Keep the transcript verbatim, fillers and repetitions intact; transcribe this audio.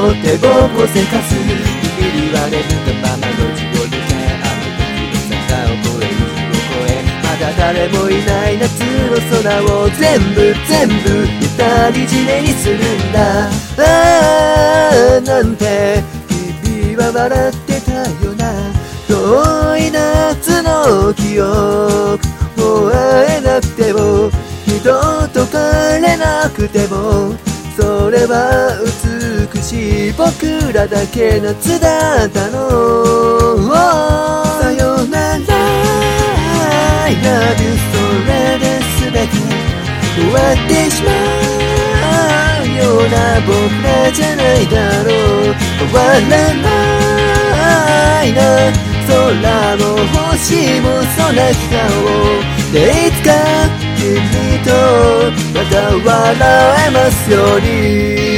の手をせかす君には眠ったままの地を抜けあの時の坂を越え水を越えまだ誰もいない夏の空を全部全部二人占めにするんだああなんて君は笑ってたよな遠い夏の記憶もう会えなくても二度と帰れなくてもそれは美しい僕らだけ夏だったのさよなら I love you それで全て終わってしまうような僕らじゃないだろう変わらないな空も星もそんな顔でいつか君とまた笑えますように